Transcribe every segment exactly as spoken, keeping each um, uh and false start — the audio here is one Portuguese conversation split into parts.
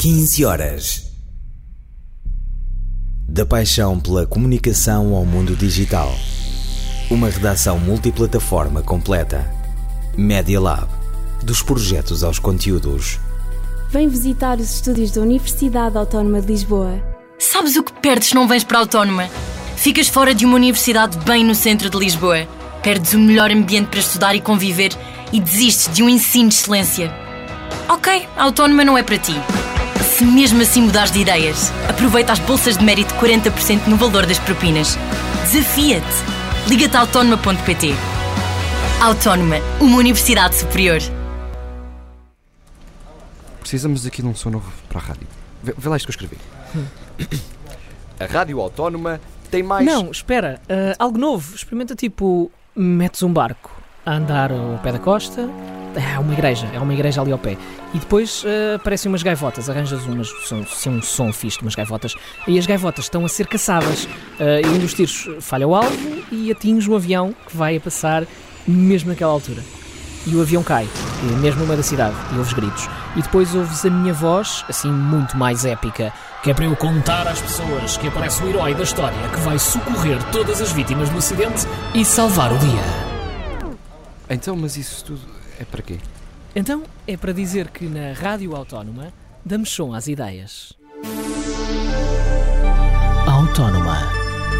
quinze horas. Da paixão pela comunicação ao mundo digital. Uma redação multiplataforma completa. Media Lab. Dos projetos aos conteúdos. Vem visitar os estúdios da Universidade Autónoma de Lisboa. Sabes o que perdes se não vens para a Autónoma? Ficas fora de uma universidade bem no centro de Lisboa. Perdes o melhor ambiente para estudar e conviver e desistes de um ensino de excelência. Ok, a Autónoma não é para ti. Se mesmo assim mudares de ideias, aproveita as bolsas de mérito de quarenta por cento no valor das propinas. Desafia-te! Liga-te a autónoma ponto pt. Autónoma, uma universidade superior. Precisamos aqui de um som novo para a rádio. Vê, vê lá isto que eu escrevi. Hum. A Rádio Autónoma tem mais... Não, espera. Uh, algo novo. Experimenta tipo... Metes um barco a andar ao pé da costa. É uma igreja. É uma igreja ali ao pé. E depois uh, aparecem umas gaivotas. Arranjas umas, se um som fixe de umas gaivotas. E as gaivotas estão a ser caçadas. Uh, e um dos tiros falha o alvo e atinge um avião que vai a passar mesmo naquela altura. E o avião cai, mesmo no meio da cidade, e ouves gritos. E depois ouves a minha voz, assim muito mais épica, que é para eu contar às pessoas que aparece o herói da história que vai socorrer todas as vítimas do acidente e salvar o dia. Então, mas isso tudo é para quê? Então, é para dizer que na Rádio Autónoma damos som às ideias. Autónoma.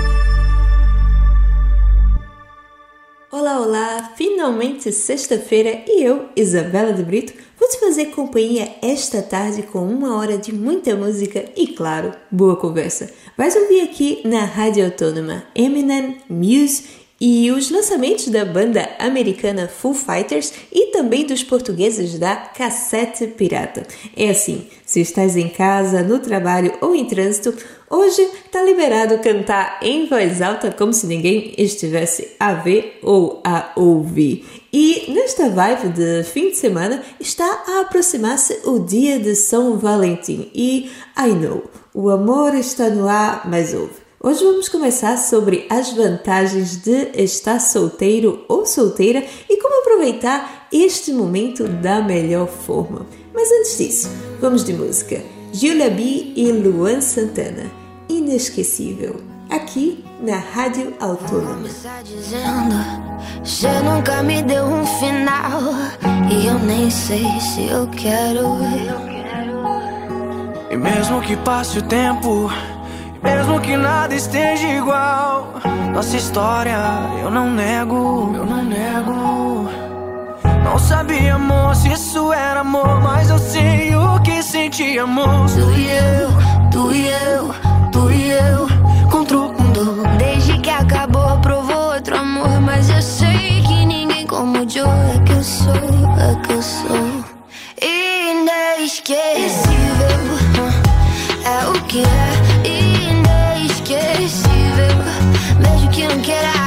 Olá, olá! Finalmente sexta-feira e eu, Isabela de Brito, vou te fazer companhia esta tarde com uma hora de muita música e, claro, boa conversa. Vais ouvir aqui na Rádio Autónoma Eminem, Muse e os lançamentos da banda americana Foo Fighters e também dos portugueses da Cassete Pirata. É assim, se estás em casa, no trabalho ou em trânsito, hoje tá liberado cantar em voz alta como se ninguém estivesse a ver ou a ouvir. E nesta vibe de fim de semana está a aproximar-se o dia de São Valentim e I know, o amor está no ar, mas ouve. Hoje vamos conversar sobre as vantagens de estar solteiro ou solteira e como aproveitar este momento da melhor forma. Mas antes disso, vamos de música. Julia B e Luan Santana, Inesquecível, aqui na Rádio Autónoma. Você nunca me deu um final e eu nem sei se eu quero. E mesmo que passe o tempo, mesmo que nada esteja igual, nossa história eu não nego, eu não nego. Não sabia, amor, se isso era amor, mas eu sei o que senti, amor. Tu e eu, tu e eu, tu e eu, contra o mundo. Desde que acabou, provou outro amor, mas eu sei que ninguém como o Joe. É que eu sou, é que eu sou inesquecível. É o que é inesquecível, mesmo que não queira.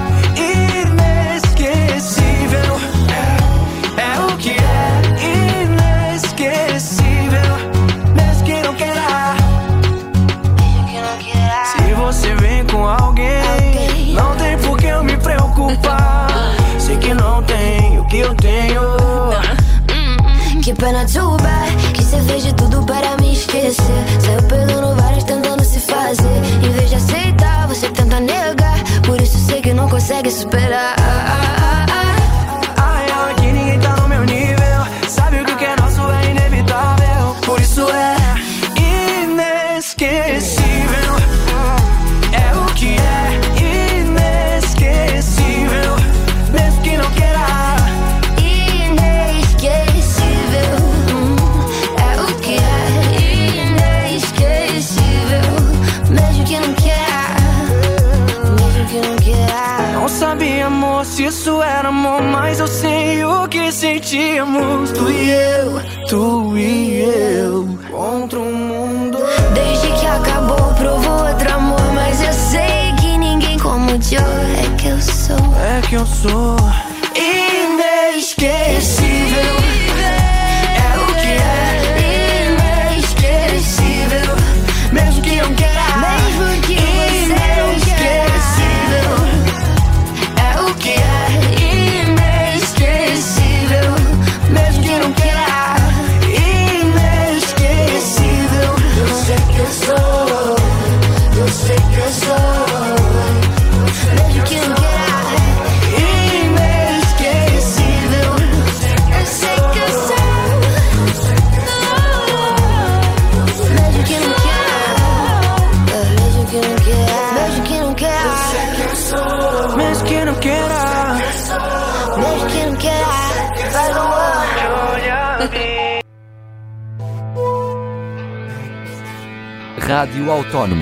Inesquecível, é, é o que é inesquecível, mesmo que não queira. Mesmo que não queira. Se você vem com alguém, alguém, não tem por que eu me preocupar. Sei que não tem o que eu tenho. Que pena, too bad, que você fez de tudo para me esquecer. Saiu perdendo várias, tentando se fazer. Em vez de aceitar, você tenta negar. Por isso sei que não consegue superar. Ai, ai, que ninguém tá no meu nível. Sabe o que é nosso é inevitável. Por isso é inesquecível. É o que é inesquecível, mesmo que não queira. Não sabia, amor, se isso era amor, mas eu sei o que sentíamos. Tu e eu, tu e eu, contra o mundo. Desde que acabou, provou outro amor, mas eu sei que ninguém como o Joe. É que eu sou, é que eu sou inesquecível. É o que é inesquecível, mesmo que não queira. Mesmo que você não queira. Que é inesquecível, mesmo que não queira. Inesquecível. Rádio Autónoma.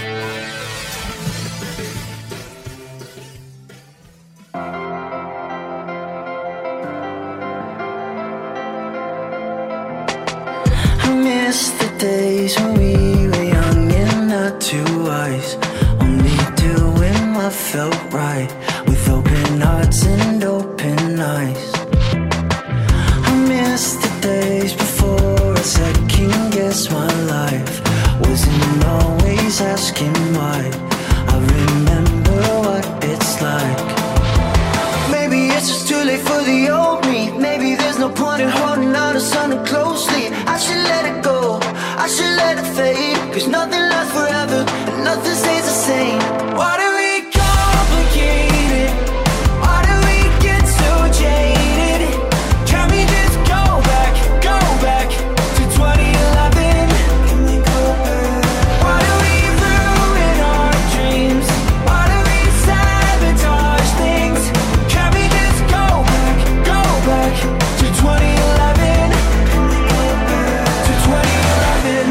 I miss the days when we were young and not too wise, only doing what felt right, with open hearts and open eyes. I miss the days before I second guessed my life, wasn't always asking why. I remember what it's like. Maybe it's just too late for the old me. Maybe there's no point in holding on to something closely. I should let it go, I should let it fade, cause nothing lasts forever and nothing stays the same. Why do we complicate it? Why do we get so jaded? Can we just go back, go back to twenty eleven? Can we go back? Why do we ruin our dreams? Why do we sabotage things? Can we just go back, go back to twenty eleven? Can we go back to twenty eleven?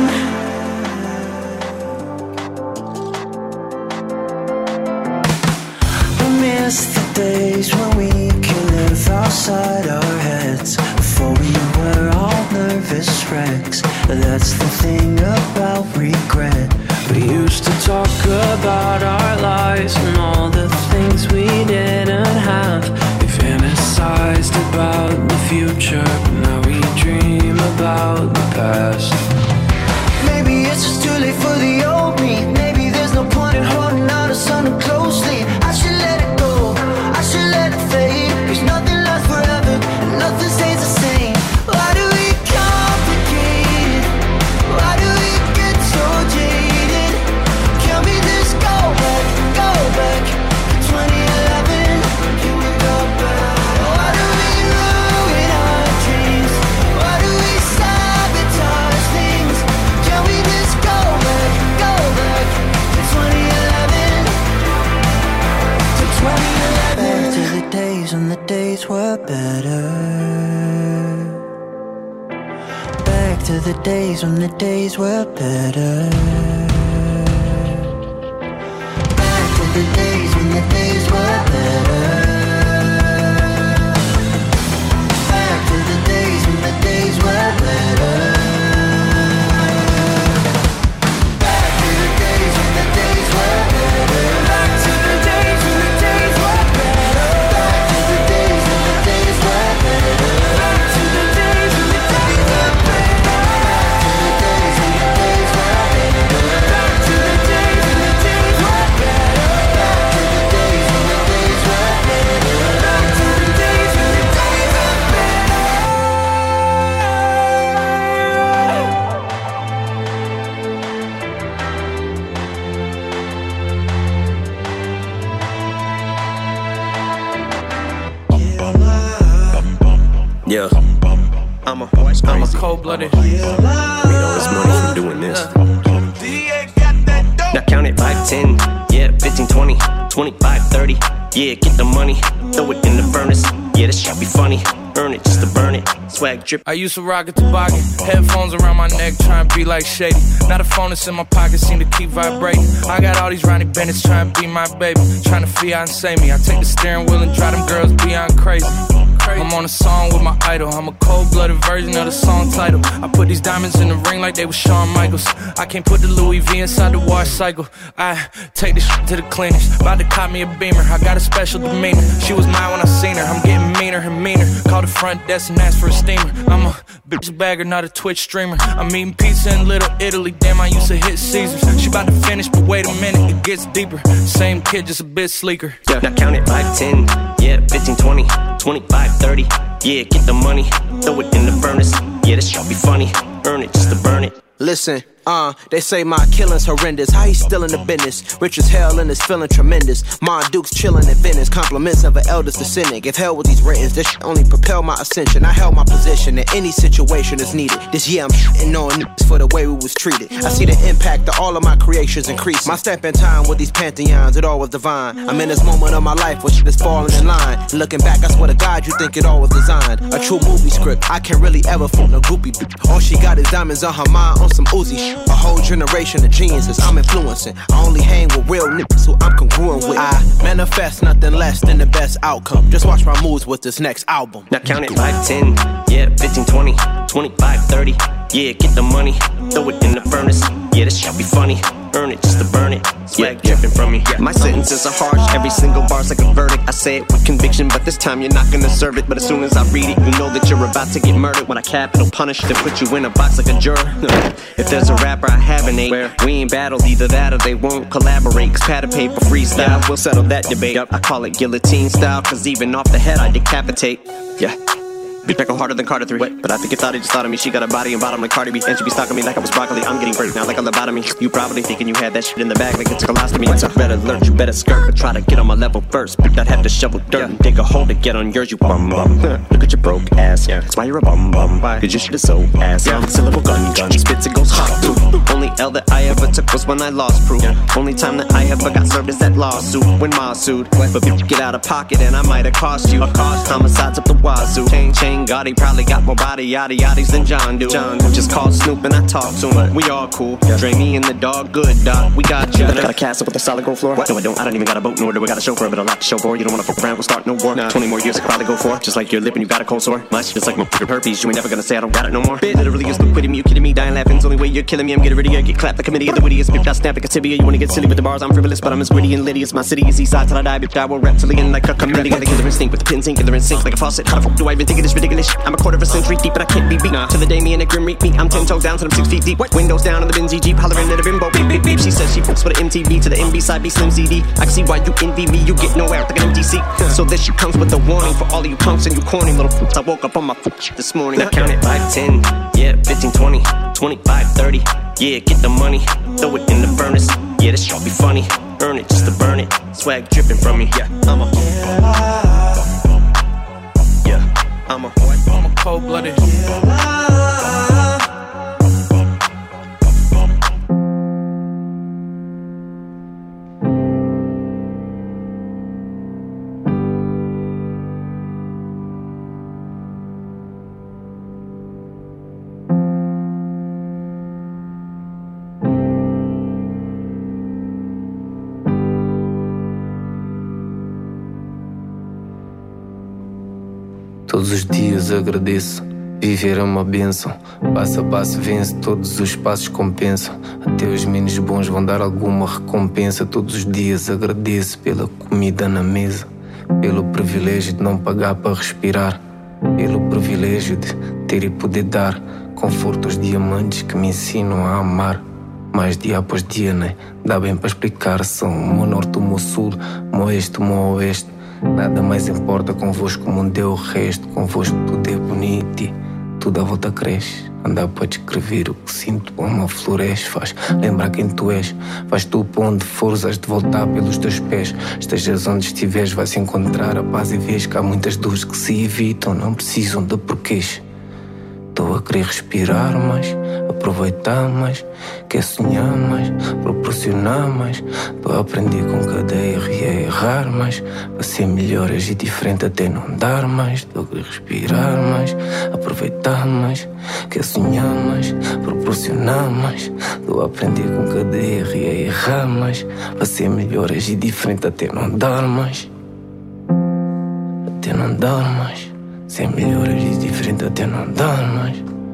I miss the days when we could live outside our heads, before we were all nervous wrecks. That's the thing about regret. We used to talk about our lives and all the things we didn't have. We fantasized about the future, but now we dream about the past. Maybe it's just too late for the old me. Maybe there's no point in holding on to something closely. I should let it go, I should let it fade, cause nothing lasts forever and nothing stays the same. Why do we complicate it? Why do we get so jaded? Can we just go back, go back to twenty eleven? Can we go back? Why do we ruin our dreams? Why do we sabotage things? Can we just go back, go back to twenty eleven? To twenty eleven. Back to the days when the days were better. Back to the days when the days were better. Back to the days when the days were better. Back to the days when the days were better. Back to the days when the days were better. Back to the days when the days were better. Back to the days when the days were better. Back to the days when the days were better. Back to the days when the days were better. Back to the days when the days were better. Back to the days when the days were Yeah, I'm a, I'm a cold-blooded. We know it's money from doing this. Now count it, five, ten, yeah, fifteen, twenty, twenty-five, thirty. Yeah, get the money, throw it in the furnace. Yeah, this shit be funny, earn it just to burn it. Swag drip. I used to rock a toboggan, headphones around my neck, trying to be like Shady. Now the phone that's in my pocket seem to keep vibrating. I got all these Ronnie Bennett's trying to be my baby, trying to fiance me. I take the steering wheel and drive them girls beyond crazy. I'm on a song with my idol. I'm a cold-blooded version of the song title. I put these diamonds in the ring like they were Shawn Michaels. I can't put the Louis V inside the wash cycle. I take this shit to the cleaners. About to cop me a Beamer. I got a special demeanor. She was mine when I seen her. I'm getting meaner and meaner. Call the front desk and ask for a steamer. I'm a bitch bagger, not a Twitch streamer. I'm eating pizza in Little Italy. Damn, I used to hit Caesars. She about to finish, but wait a minute, it gets deeper. Same kid, just a bit sleeker. Yeah. Now count it, five, ten, yeah, fifteen, twenty, twenty-five, thirty. Yeah, get the money, throw it in the furnace. Yeah, this shit be funny, earn it just to burn it. Listen, uh, they say my killing's horrendous. How he still in the business? Rich as hell and is feeling tremendous. Ma Duke's chilling in Venice. Compliments of an elders descendant. Give hell with these writtens. This shit only propel my ascension. I held my position in any situation is needed. This year I'm shitting on niggas for the way we was treated. I see the impact of all of my creations increase. My step in time with these pantheons, it all was divine. I'm in this moment of my life where shit is falling in line. Looking back, I swear to God, you think it all was designed. A true movie script. I can't really ever fool no groupie bitch. All she got is diamonds on her mind on some Uzi shit. A whole generation of geniuses I'm influencing. I only hang with real niggas who I'm congruent with. I manifest nothing less than the best outcome. Just watch my moves with this next album. Now count it five, ten, yeah, fifteen, twenty, twenty-five, thirty. Yeah, get the money, throw it in the furnace. Yeah, this shall be funny. Earn it just to burn it. Swag yeah, dripping from me. Yeah. My sentences are harsh, every single bar's like a verdict. I say it with conviction, but this time you're not gonna serve it. But as soon as I read it, you know that you're about to get murdered. When I capital punish, then put you in a box like a juror. If there's a rapper I have an eight, where we ain't battled, either that or they won't collaborate. Cause pad and paper freestyle, we'll settle that debate. I call it guillotine style, cause even off the head I decapitate. Yeah. Bitch, I go harder than Carter three. What? But I think you thought he just thought of me. She got a body and bottom like Cardi B. And she be stalking me like I was broccoli. I'm getting hurt now like a lobotomy. You probably thinking you had that shit in the bag like it's a colostomy. It's a red alert, you better skirt. But try to get on my level first. Bitch, I'd have to shovel dirt yeah. and dig a hole to get on yours, you bum bum. Look at your broke ass, yeah. That's why you're a bum bum. Why? Cause your shit is so ass. Yeah. Syllable gun gun. Spits it goes hot too. Only L that I ever took was when I lost proof. Yeah. Only time that I ever got served is that lawsuit when Ma sued. But bitch, get out of pocket and I might have cost you. A cost homicides up the wazoo. Chain chain Gotti probably got more body yaddy yaddies than John do. John just called Snoop and I talk to him. We all cool. Yeah. Dre me and the dog, good dog. We got you. I got a castle with a solid gold floor. What? No, I don't. I don't even got a boat nor do I got a chauffeur, but a lot to show for. You don't wanna fuck around, we'll start no war. Nah. Twenty more years I could probably go for. Just like your lip and you got a cold sore. Much just like my fucking herpes. You ain't never gonna say I don't got it no more. Bitch, literally is liquidating me. You kidding me? Dying laughing's only way you're killing me. I'm getting ready to get clapped. The committee of the wittiest. Bitch, I snap like a tibia. You wanna get silly with the bars? I'm frivolous, but I'm as witty and litty as my city is east side till I die. Bitch, I will reptilian like a committee. Got the killer instinct with the pins ink and they're in sync like a faucet. How the fuck do I even think of this ridiculous shit? I'm a quarter of a century deep, but I can't be beat. Nah. To the day me and a grim reap me. I'm ten toes down till I'm six feet deep. What? Windows down on the Benzie Jeep, hollering at a bimbo. Beep beep beep. She says she fucks for the M T V to the M B side be Slim Z D. I can see why you envy me. You get nowhere like an M T C. So this shit comes with a warning for all of you punks and you corny little fools. I woke up on my foot shit this morning. Now count it five, ten, yeah, fifteen, twenty, twenty-five, thirty. Yeah, get the money, throw it in the furnace. Yeah, this shall be funny. Earn it just to burn it. Swag dripping from me. Yeah, I'm a Yeah, I'm a I'm a cold-blooded Todos os dias agradeço, viver é uma bênção. Passo a passo vence, todos os passos compensam. Até os menos bons vão dar alguma recompensa. Todos os dias agradeço pela comida na mesa, pelo privilégio de não pagar para respirar, pelo privilégio de ter e poder dar conforto aos diamantes que me ensinam a amar. Mais dia após dia, né? Dá bem para explicar. São o meu norte, o meu sul, o meu oeste, o meu oeste. Nada mais importa convosco, o mundo é o resto. Convosco tudo é bonito e tudo à volta cresce. Andar para descrever o que sinto, como floresce. Faz lembrar quem tu és. Vais tu para onde fores, has de voltar pelos teus pés. Estejas onde estiveres, vais encontrar a paz e vês que há muitas dores que se evitam, não precisam de porquês. Estou a querer respirar mais, aproveitar mais, quer sonhar mais, proporcionar mais. Estou a aprender com cada erro e a errar mais, para ser melhor, agir diferente até não dar mais. Estou a querer respirar mais, aproveitar mais, quer sonhar mais, proporcionar mais. Estou a aprender com cada erro e a errar mais, para ser melhor, agir diferente até não dar mais. Até não dar mais. Ser melhor, agir diferente até não dar mais.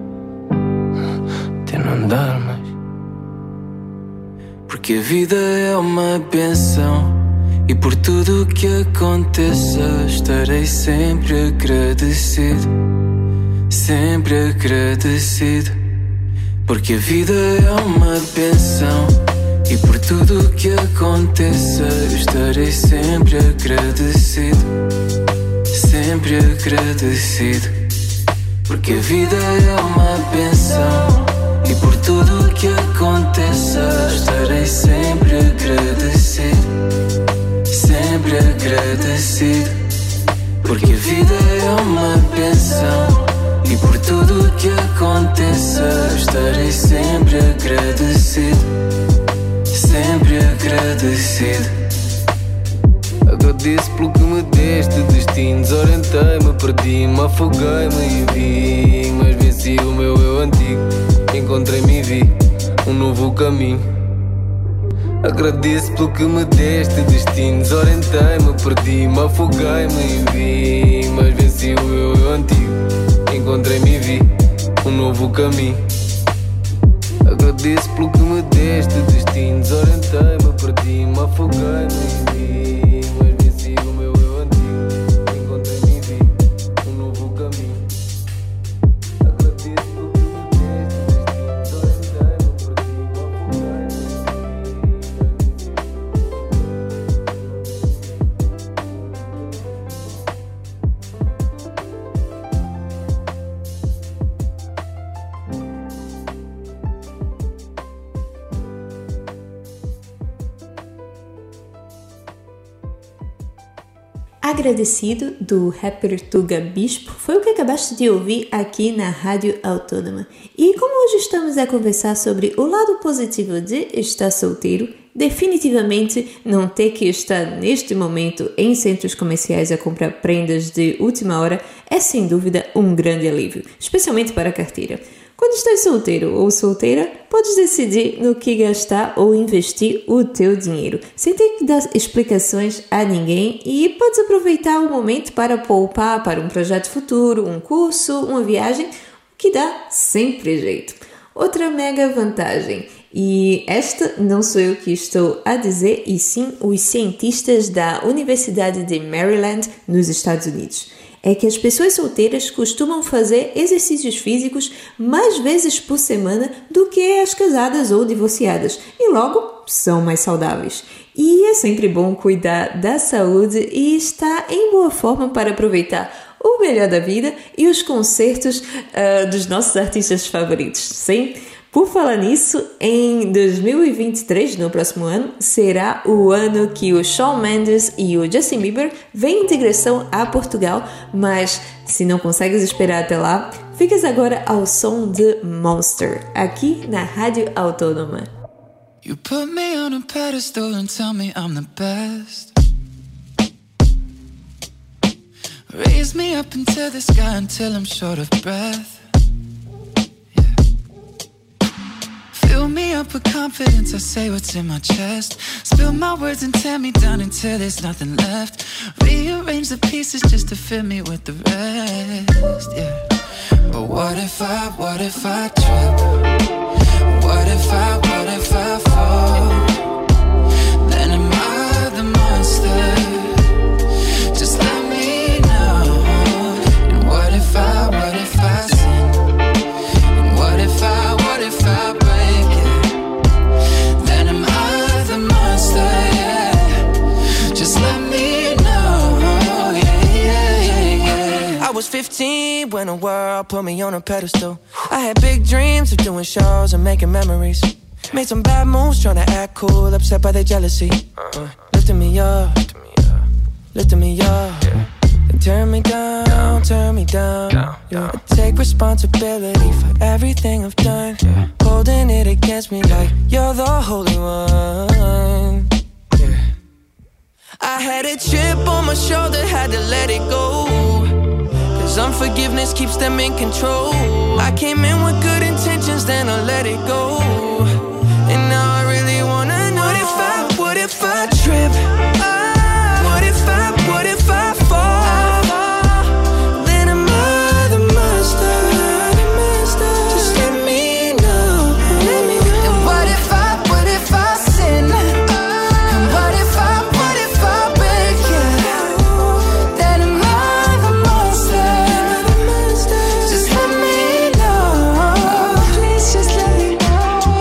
Até não dar mais. Porque a vida é uma bênção e por tudo o que aconteça estarei sempre agradecido. Sempre agradecido. Porque a vida é uma bênção e por tudo o que aconteça estarei sempre agradecido. Sempre agradecido. Porque a vida é uma bênção e por tudo o que aconteça estarei sempre agradecido. Sempre agradecido. Porque a vida é uma bênção e por tudo o que aconteça estarei sempre agradecido. Sempre agradecido. Agradeço pelo que me deste, destino. Desorientei-me, perdi-me, afoguei-me e vi. Mas venci o meu eu antigo, encontrei-me e vi. um novo caminho. Agradeço pelo que me deste, destino. Desorientei-me, perdi-me, afoguei-me e vi, mas venci o eu, eu antigo. Encontrei-me e vi um novo caminho. Agradeço pelo que me deste, destino. Desorientei-me, perdi-me, afoguei-me e vi, mas venci o meu eu antigo. Encontrei-me e vi um novo caminho. Agradeço pelo que me deste, destino. Desorientei-me, perdi-me, Agradecido, do rapper Tuga Bispo, foi o que acabaste de ouvir aqui na Rádio Autônoma. E como hoje estamos a conversar sobre o lado positivo de estar solteiro, definitivamente não ter que estar neste momento em centros comerciais a comprar prendas de última hora é sem dúvida um grande alívio, especialmente para a carteira. Quando estás solteiro ou solteira, podes decidir no que gastar ou investir o teu dinheiro, sem ter que dar explicações a ninguém, e podes aproveitar o momento para poupar para um projeto futuro, um curso, uma viagem, que dá sempre jeito. Outra mega vantagem, e esta não sou eu que estou a dizer, e sim os cientistas da Universidade de Maryland, nos Estados Unidos, é que as pessoas solteiras costumam fazer exercícios físicos mais vezes por semana do que as casadas ou divorciadas, e logo são mais saudáveis. E é sempre bom cuidar da saúde e estar em boa forma para aproveitar o melhor da vida e os concertos uh, dos nossos artistas favoritos. Sim? Por falar nisso, em dois mil e vinte e três, no próximo ano, será o ano que o Shawn Mendes e o Justin Bieber vêm em digressão a Portugal, mas se não consegues esperar até lá, ficas agora ao som de Monster, aqui na Rádio Autônoma. You put me on a pedestal and tell me I'm the best. Raise me up into the sky until I'm short of breath. Fill me up with confidence, I say what's in my chest. Spill my words and tear me down until there's nothing left. Rearrange the pieces just to fill me with the rest, yeah. But what if I, what if I trip? What if I, what if I fall? Then am I the monster? Just let me know. And what if I, what if I sin? And what if I, what if I break it? Then am I the monster, yeah. Just let me know, yeah, yeah, yeah, yeah. I was fifteen when the world put me on a pedestal. I had big dreams of doing shows and making memories. Made some bad moves trying to act cool, upset by their jealousy. uh, Lifting me up, lifting me up, yeah. And turn me down, down, turn me down, down, yeah. I take responsibility for everything I've done, yeah. Holding it against me like you're the holy one, yeah. I had a chip on my shoulder, had to let it go, cause unforgiveness keeps them in control. I came in with good intentions, then I let it go. And now I really wanna know, what if I, what if I trip? What if I, what if I fall? Then am I the monster? Just let me know. And what if I, what if I sin? And what if I, what if I break it? Then am I the monster? Just let me know. Please just let me know.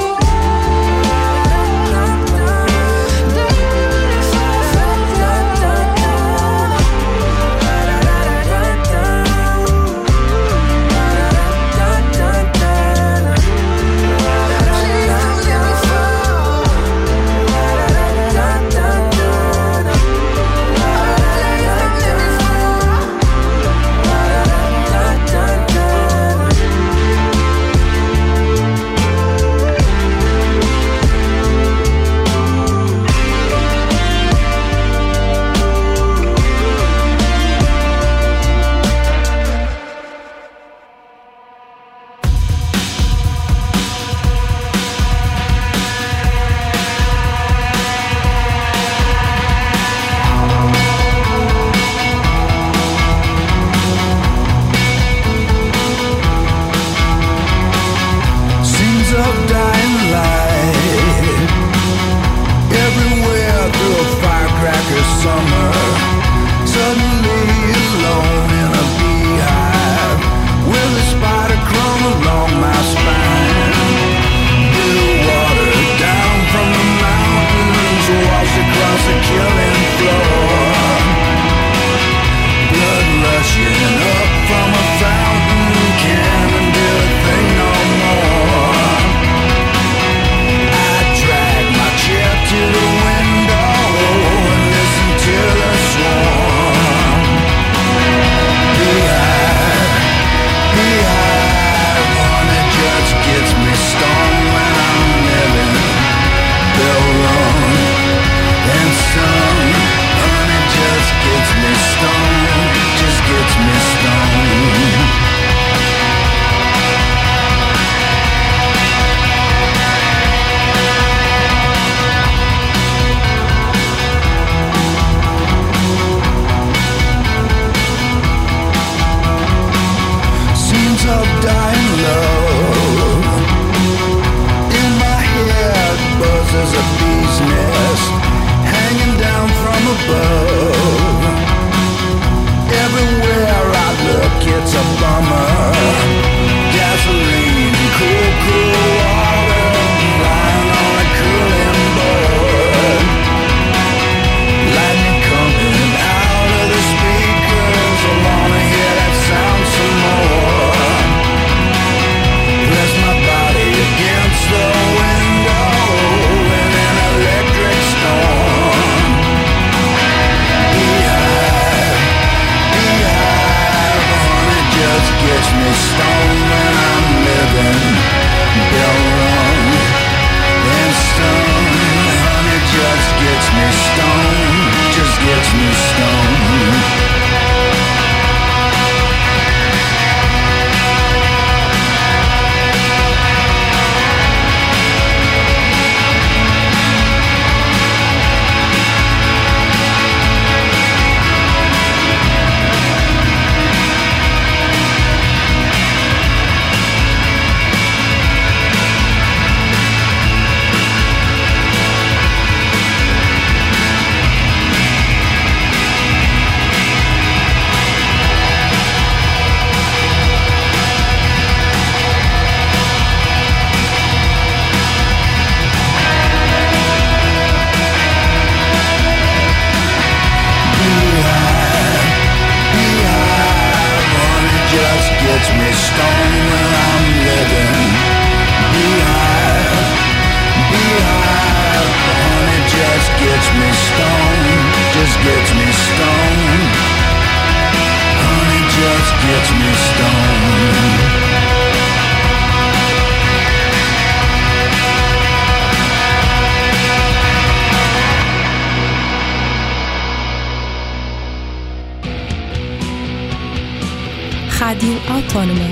Autónoma.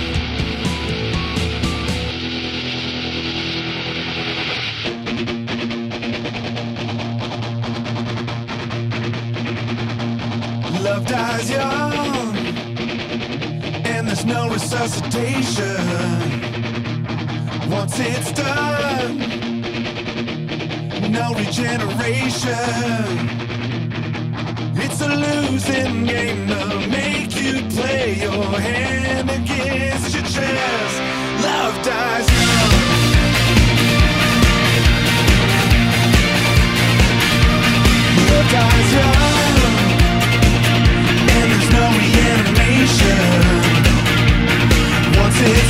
Love dies young, and there's no resuscitation. Once it's done, no regeneration. It's a losing game to make you play your hand against your chest. Love dies young. Love dies young, and there's no reanimation. Once it's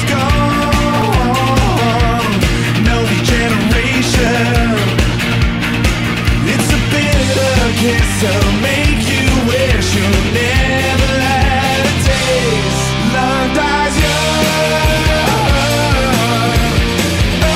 gone, no regeneration. It's a bitter kiss that'll make you wish you never had a taste. Love dies young.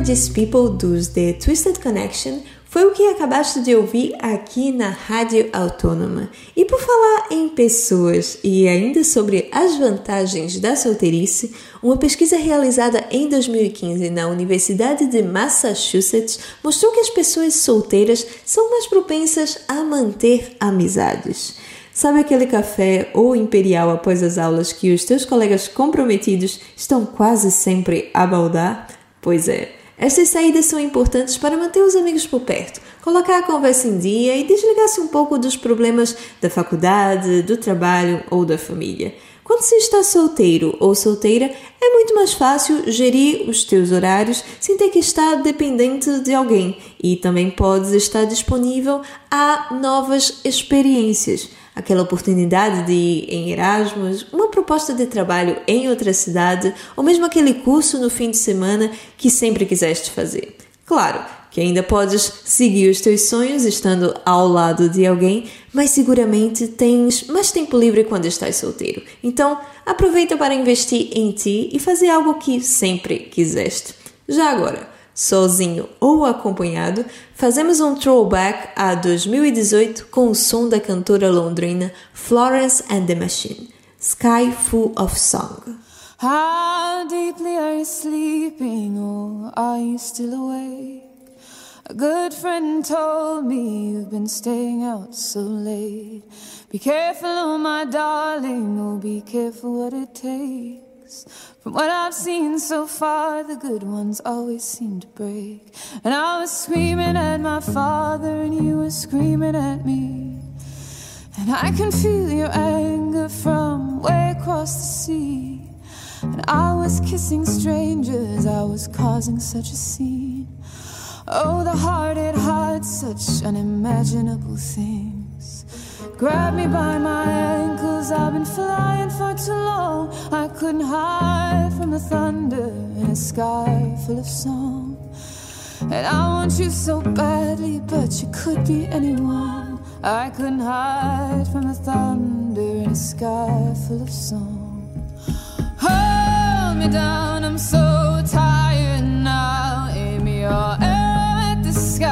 These People dos The Twisted Connection foi o que acabaste de ouvir aqui na Rádio Autônoma. E por falar em pessoas e ainda sobre as vantagens da solteirice, uma pesquisa realizada em dois mil e quinze na Universidade de Massachusetts mostrou que as pessoas solteiras são mais propensas a manter amizades. Sabe aquele café ou imperial após as aulas que os teus colegas comprometidos estão quase sempre a baldar? Pois é. Estas saídas são importantes para manter os amigos por perto, colocar a conversa em dia e desligar-se um pouco dos problemas da faculdade, do trabalho ou da família. Quando se está solteiro ou solteira, é muito mais fácil gerir os teus horários sem ter que estar dependente de alguém e também podes estar disponível a novas experiências. Aquela oportunidade de ir em Erasmus, uma proposta de trabalho em outra cidade ou mesmo aquele curso no fim de semana que sempre quiseste fazer. Claro que ainda podes seguir os teus sonhos estando ao lado de alguém, mas seguramente tens mais tempo livre quando estás solteiro. Então, aproveita para investir em ti e fazer algo que sempre quiseste. Já agora, sozinho ou acompanhado, fazemos um throwback a dois mil e dezoito com o som da cantora londrina Florence and the Machine, Sky Full of Song. How deeply are you sleeping, or are you still awake? A good friend told me you've been staying out so late. Be careful, oh my darling, oh be careful what it takes. From what I've seen so far, the good ones always seem to break. And I was screaming at my father, and you were screaming at me. And I can feel your anger from way across the sea. And I was kissing strangers, I was causing such a scene. Oh, the heart, it hides such unimaginable things. Grab me by my ankles, I've been flying for too long. I couldn't hide from the thunder in a sky full of song. And I want you so badly, but you could be anyone. I couldn't hide from the thunder in a sky full of song. Hold me down, I'm so tired now. Aim your arrow at the sky.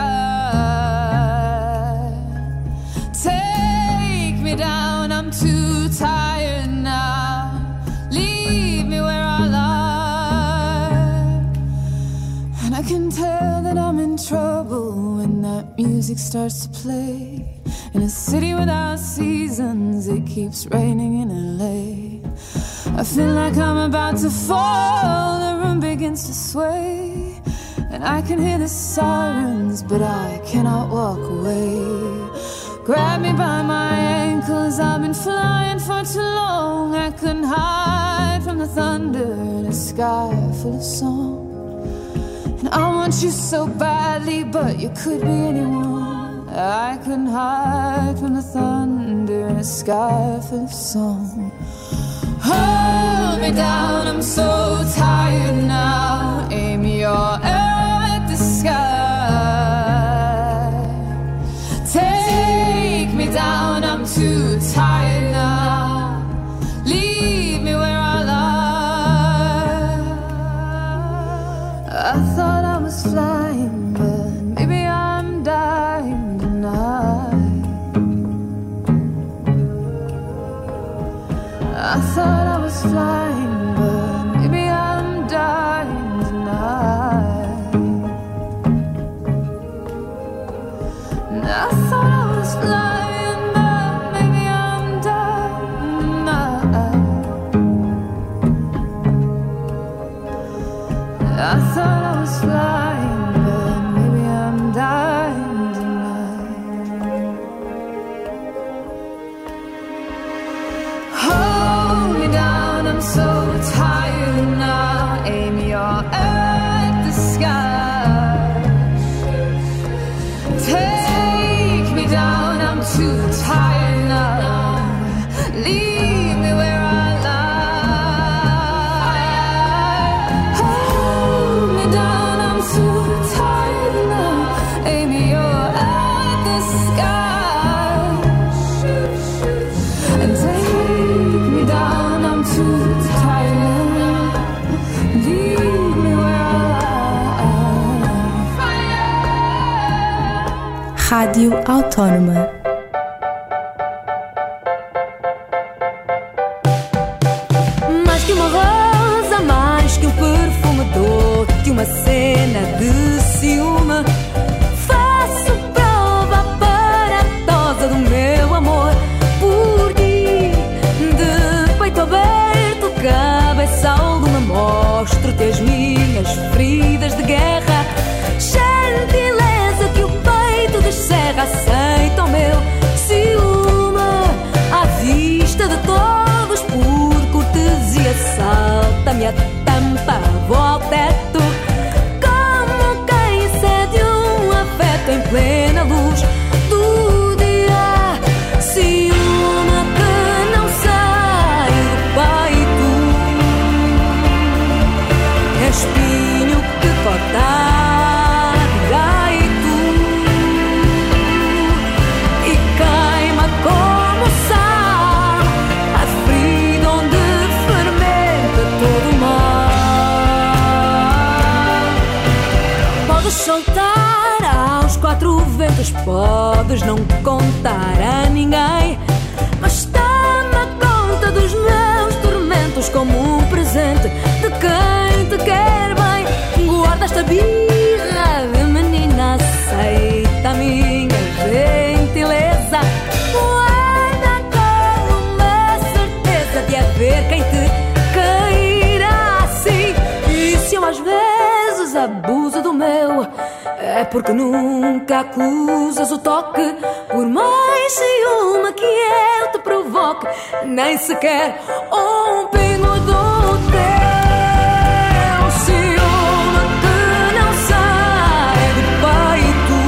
Take me down, I'm too tired now. Leave me where I lie. And I can tell that I'm in trouble when that music starts to play. In a city without seasons, it keeps raining in L A. I feel like I'm about to fall, the room begins to sway. And I can hear the sirens, but I cannot walk away. Grab me by my ankles, I've been flying for too long. I couldn't hide from the thunder in a sky full of song. And I want you so badly, but you could be anyone. I couldn't hide from the thunder in a sky full of song. Hold me down, I'm so tired now. Aim your arrow at the sky. Take me down, I'm too tired now. Leave me where I lie. I thought I was flying, but maybe I'm dying tonight. I thought I was flying, but maybe I'm dying tonight. And I thought I was flying, but maybe I'm dying tonight. I thought I was flying, but maybe I'm dying tonight. Hold me down, I'm so tired now. Aim your arrow at the sky. Take me down, I'm too tired now. Leave me where I lie. Hold me down, I'm too tired now. Aim your arrow at the sky. And take me down, I'm too tired now. Rádio Autónoma. Mais que uma rosa, mais que um perfume doce, uma cena de ciúme. Faço prova aparatosa do meu amor por ti. De peito aberto, cabeça ao lume, mostro-te as minhas feridas de guerra. Gentileza que o peito descerra, aceita o meu ciúme. À vista de todos, por cortesia, salta-me a tampa, vou ao teto, como quem cede um afeto em plena luz do dia. Ciúme que não sai do peito, é espinho que corta soltar aos quatro ventos, podes não contar a ninguém, mas toma conta dos meus tormentos como um presente de quem te quer bem. Guarda esta birra de menina, aceita a minha gentileza. Guarda com uma certeza de haver quem te queira assim. E se eu às vezes abuso do meu, é porque nunca acusas o toque. Por mais ciúme que eu te provoque, nem sequer um pingo do teu ciúme que não sai do peito,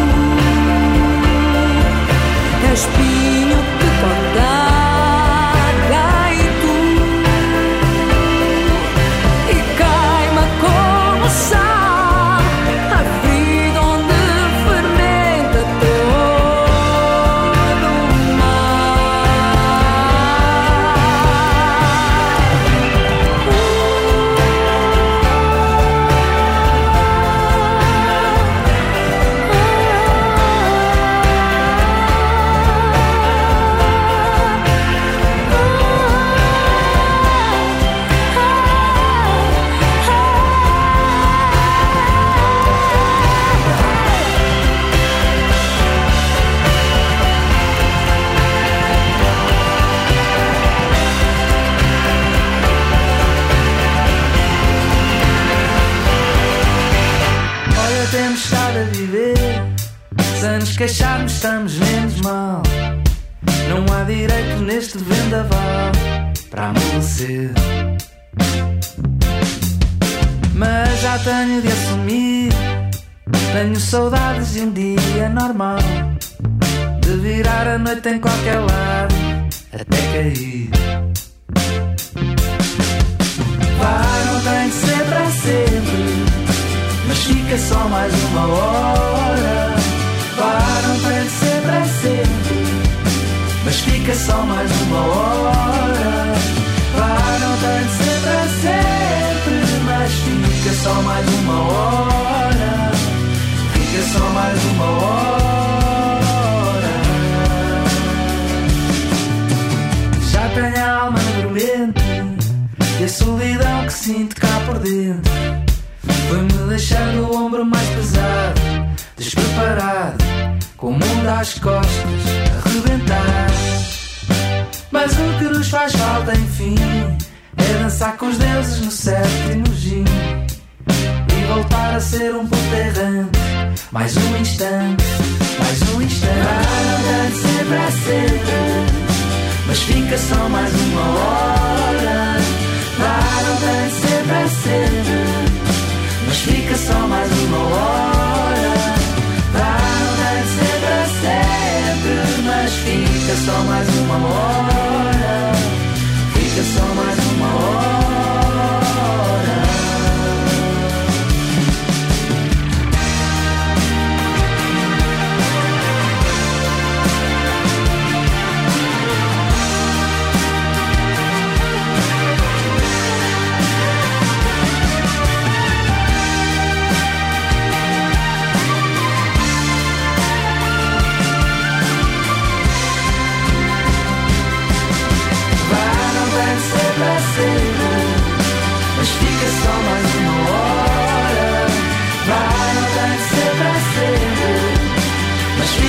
é espinho que corta gaito e queima como sal. Queixarmos, estamos menos mal. Não há direito neste vendaval para amolecer, mas já tenho de assumir, tenho saudades de um dia normal, de virar a noite em qualquer lado até cair. Vai, não tem de ser para sempre, mas fica só mais uma hora. Vai, não tem de ser para sempre, mas fica só mais uma hora. Vai, não tem de ser para sempre, mas fica só mais uma hora. Fica só mais uma hora. Já tenho a alma dormente e a solidão que sinto cá por dentro foi-me deixando o ombro mais pesado, despreparado, com o mundo às costas a rebentar. Mas o que nos faz falta, enfim, é dançar com os deuses no sétimo gin e voltar a ser um ponto errante. Mais um instante, mais um instante. Vai, não ser para sempre, mas fica só mais uma hora. Vai, não ser para sempre, mas fica só mais uma hora. Vai, não ser para sempre, mas fica só mais uma hora. Fica só mais uma hora.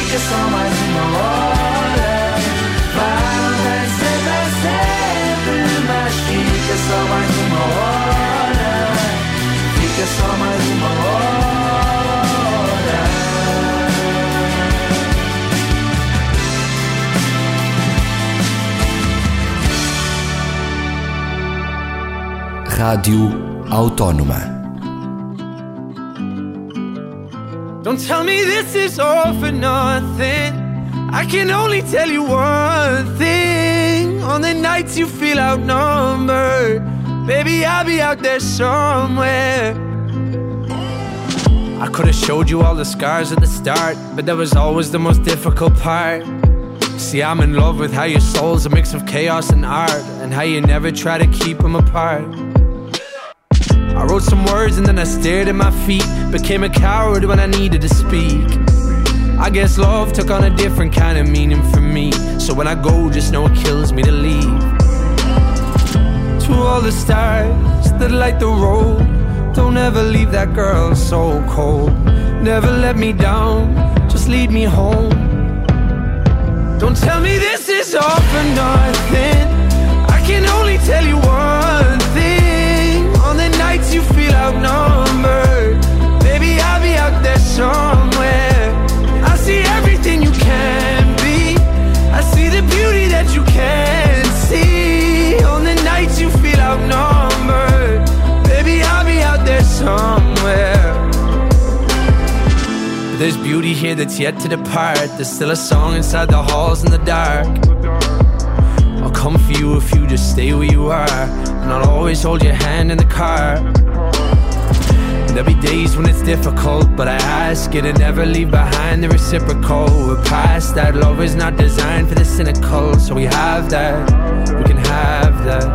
fica só mais uma hora. Valentine's Day pra sempre, mas fica só mais uma hora. Fica só mais uma hora. Rádio Autónoma. Don't tell me this is all for nothing. I can only tell you one thing. On the nights you feel outnumbered, baby, I'll be out there somewhere. I could have showed you all the scars at the start, but that was always the most difficult part. See, I'm in love with how your soul's a mix of chaos and art, and how you never try to keep them apart. I wrote some words and then I stared at my feet. Became a coward when I needed to speak. I guess love took on a different kind of meaning for me. So when I go, just know it kills me to leave. To all the stars that light the road, don't ever leave that girl so cold. Never let me down, just lead me home. Don't tell me this is all for nothing. I can only tell you one thing. On the nights you feel outnumbered, baby, I'll be out there somewhere. I see everything you can be. I see the beauty that you can't see. On the nights you feel outnumbered, baby, I'll be out there somewhere. But there's beauty here that's yet to depart. There's still a song inside the halls in the dark. I'll come for you if you just stay where you are, and I'll always hold your hand in the car. And there'll be days when it's difficult, but I ask you to never leave behind the reciprocal. We're past that, love is not designed for the cynical. So we have that, we can have that.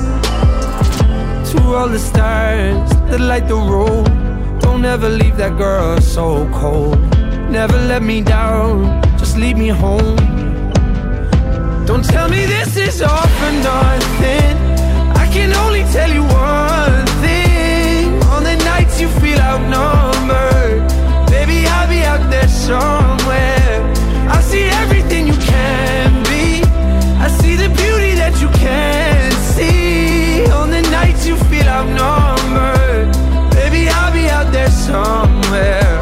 To all the stars that light the road, don't ever leave that girl so cold. Never let me down, just lead me home. Don't tell me this is all for nothing. I can only tell you one thing. On the nights you feel outnumbered, baby, I'll be out there somewhere. I see everything you can be. I see the beauty that you can't see. On the nights you feel outnumbered, baby, I'll be out there somewhere.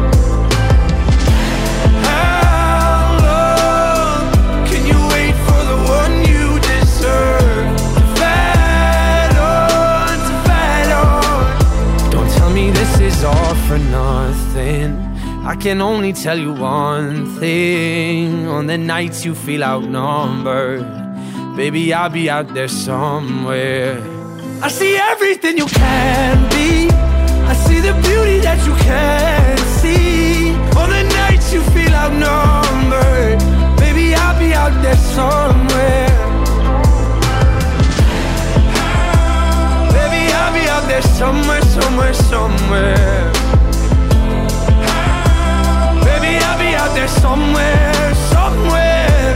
All for nothing. I can only tell you one thing. On the nights you feel outnumbered, baby, I'll be out there somewhere. I see everything you can be. I see the beauty that you can't see. On the nights you feel outnumbered, baby, I'll be out there somewhere. Baby, I'll be out there somewhere, somewhere, somewhere. Baby, I'll be out there somewhere, somewhere.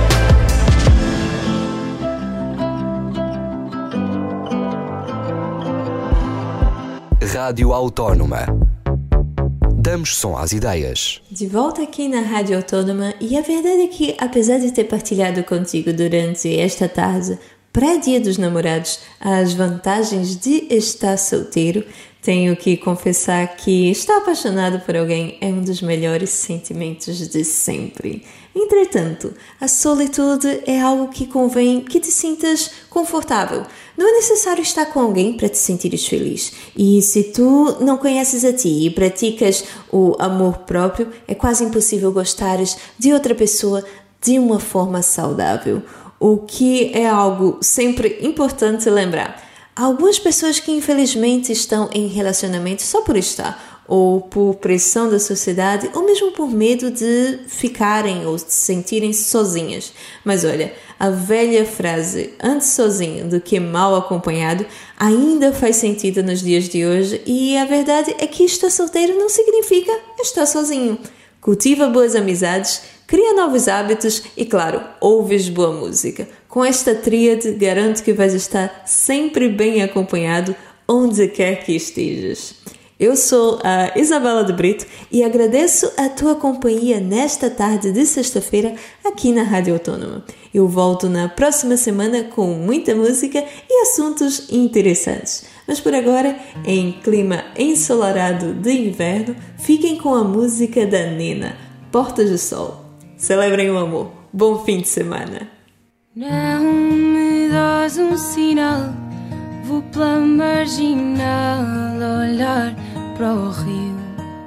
Rádio Autónoma. Damos som às ideias. De volta aqui na Rádio Autónoma, e a verdade é que, apesar de ter partilhado contigo durante esta tarde, pré-dia dos namorados, as vantagens de estar solteiro, tenho que confessar que estar apaixonado por alguém é um dos melhores sentimentos de sempre. Entretanto, a solitude é algo que convém que te sintas confortável. Não é necessário estar com alguém para te sentires feliz. E se tu não conheces a ti e praticas o amor próprio, é quase impossível gostares de outra pessoa de uma forma saudável. O que é algo sempre importante lembrar. Há algumas pessoas que infelizmente estão em relacionamento só por estar, ou por pressão da sociedade, ou mesmo por medo de ficarem ou se sentirem sozinhas. Mas olha, a velha frase antes sozinho do que mal acompanhado ainda faz sentido nos dias de hoje, e a verdade é que estar solteiro não significa estar sozinho. Cultiva boas amizades, cria novos hábitos e, claro, ouves boa música. Com esta tríade, garanto que vais estar sempre bem acompanhado onde quer que estejas. Eu sou a Isabela de Brito e agradeço a tua companhia nesta tarde de sexta-feira aqui na Rádio Autônoma. Eu volto na próxima semana com muita música e assuntos interessantes. Mas por agora, em clima ensolarado de inverno, fiquem com a música da Nena, Portas do Sol. Celebrem o amor. Bom fim de semana. Não me dás um sinal, vou pela marginal olhar para o rio.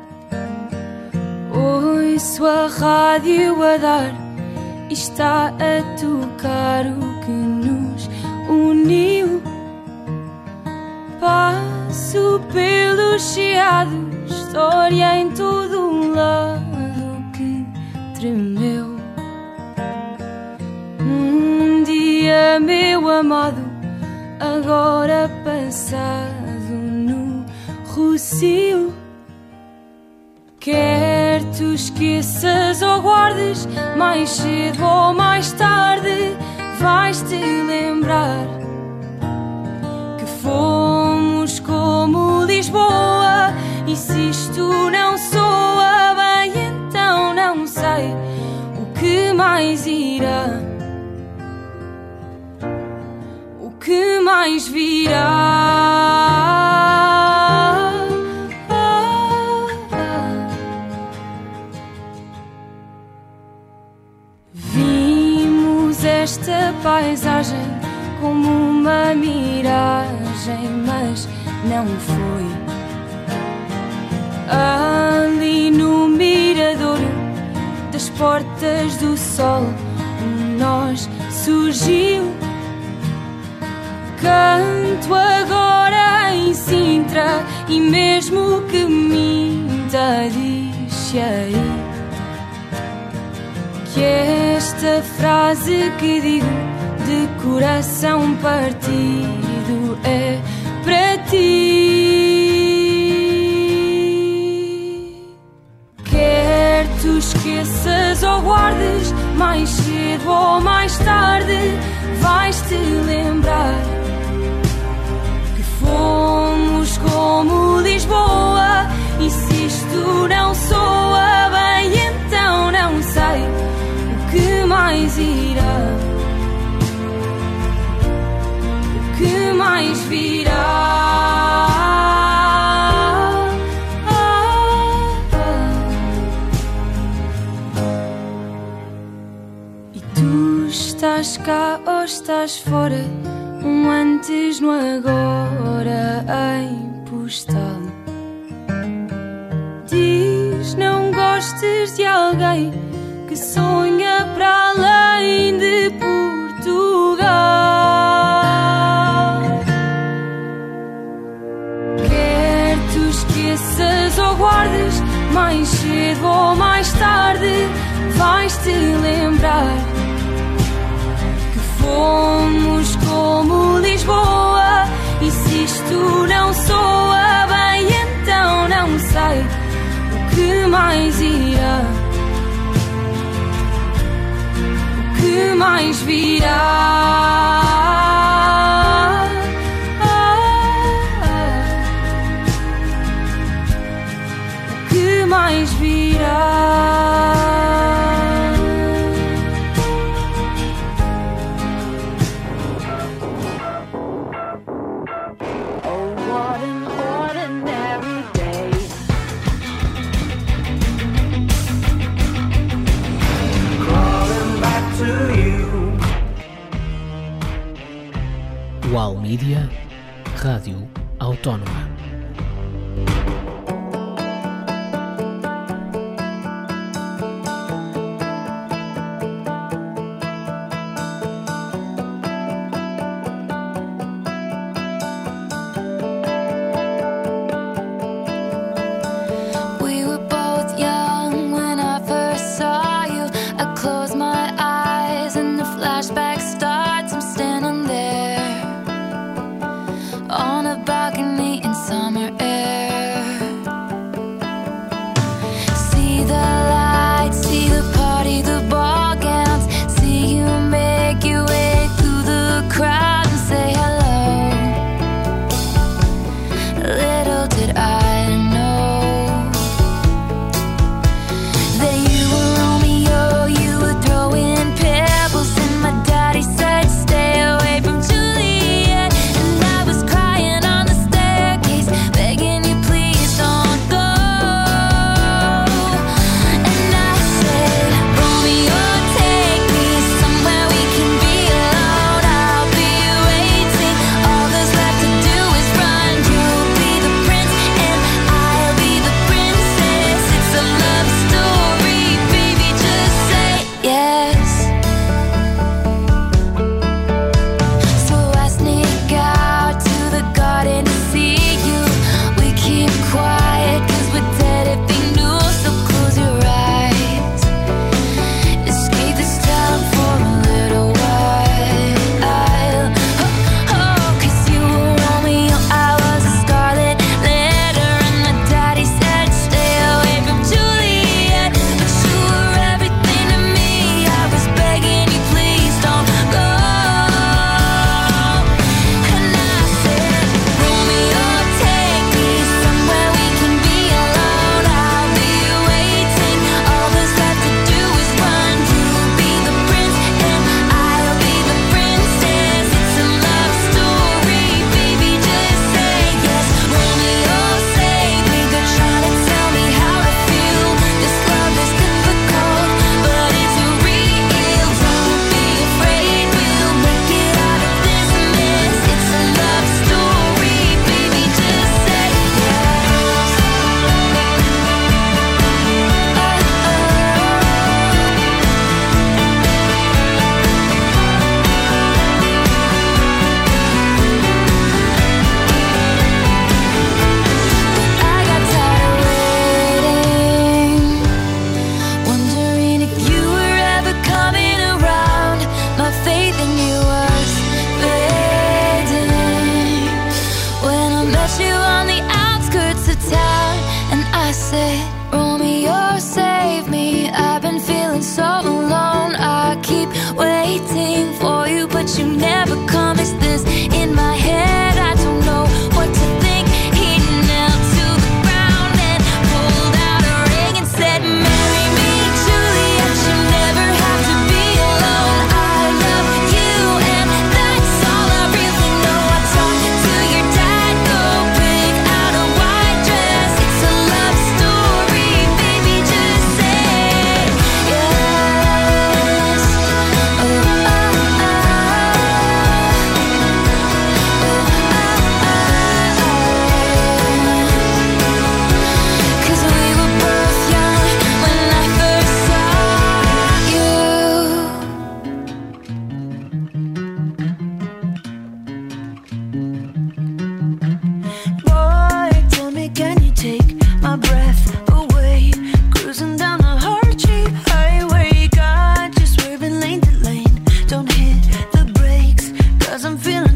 Ouço a rádio a dar e está a tocar o que nos uniu. Passo pelos chiados, história em todo um lado que tremeu. Um dia, meu amado, agora passado no Rocio. Quer tu esqueças ou guardes, mais cedo ou mais tarde vais-te lembrar que fomos como Lisboa. E se isto não soa bem, então não sei o que mais irá, o que mais virá. Vimos esta paisagem como uma miragem, mas não foi. Ali no mirador das Portas do Sol, um nós surgiu. Canto agora em Sintra e mesmo que minta, diz aí que esta frase que digo de coração partido é para ti. Quer tu esqueças ou guardes, mais cedo ou mais tarde vais-te lembrar que fomos como Lisboa. E se isto não soa bem, então não sei o que mais irá, o que mais virá. E tu estás cá ou estás fora, um antes no agora em postal. Diz não gostes de alguém que sonha para além de Portugal. Quer tu esqueças ou guardes, mais cedo ou mais tarde vais-te lembrar que fomos como Lisboa. E se isto não soa bem, então não sei o que mais irá, o que mais virá. O que mais virá. Ual Mídia, Rádio Autónoma. On a balcony in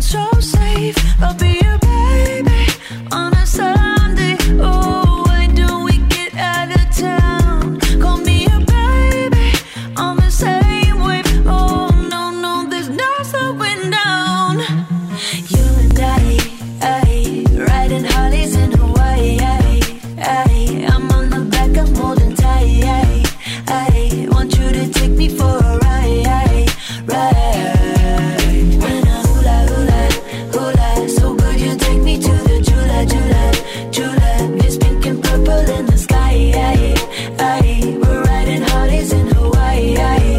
feeling so safe. I'll be your baby on a Sunday. Oh, why don't we get out of town? Call me your baby on the same wave. Oh, no, no, there's no slowing down. You and I, I riding Harleys in Hawaii. I, I, I'm on the back, I'm holding tight. I, I want you to take me for a ride, ride. When I hula hula hula, so good you take me to the Jula Jula Jula. It's pink and purple in the sky. I, I, we're riding Harleys in Hawaii. I,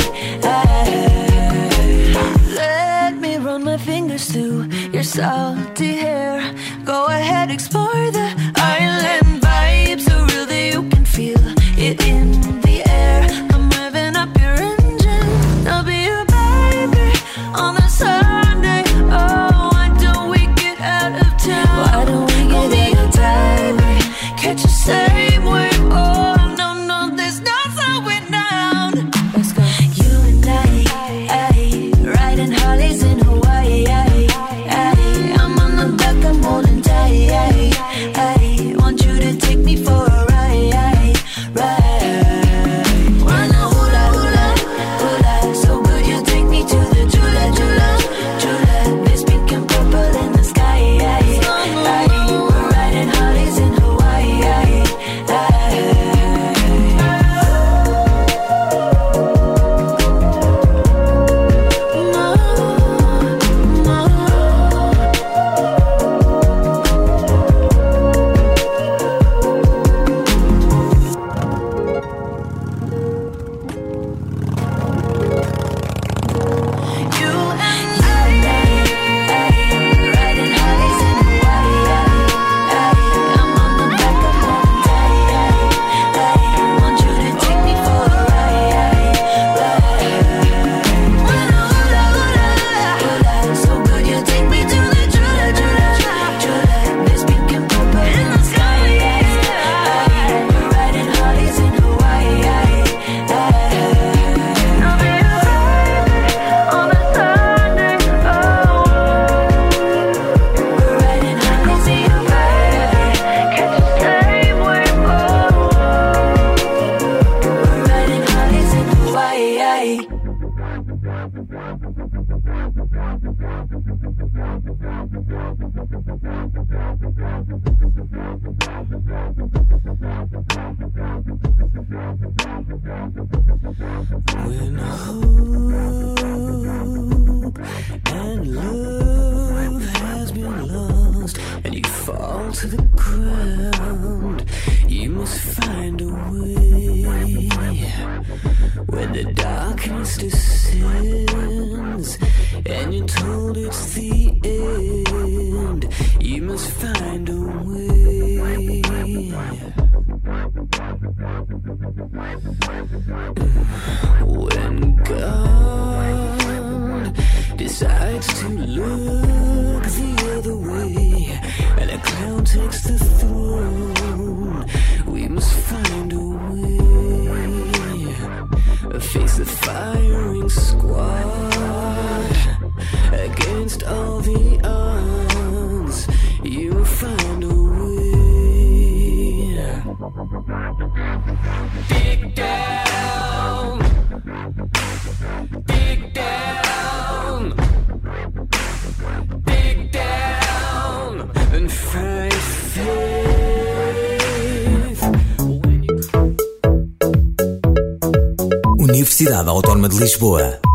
I, let me run my fingers through your salty hair. Go ahead, explore the island vibe, so real that you can feel it in the air. I'm revving up your engine. I'll be your baby on a Sunday. Oh, why don't we get out of town? Why don't we get out of town? Catch the same wave. Oh, no, no, there's no slowing down. Let's go. You and I, I riding Harleys in Hawaii. I, I, I'm on the back, I'm holding tight. I, I want you to take me for a ride, ride. Wanna hula hula hula, so good you take me to the Jula Jula Jula. It's pink and purple in the sky. I, I, we're riding Harleys in Hawaii. I, When hope and love has been lost and you fall to the ground, you must find a way. When the darkness descends and you're told it's the end, you must find a way. When God decides to look the other way and a clown takes the throne, we must find a way. Face the firing squad against all the odds. You will find a way. Dig down, dig down, dig down, and find faith. Universidade Autónoma de Lisboa.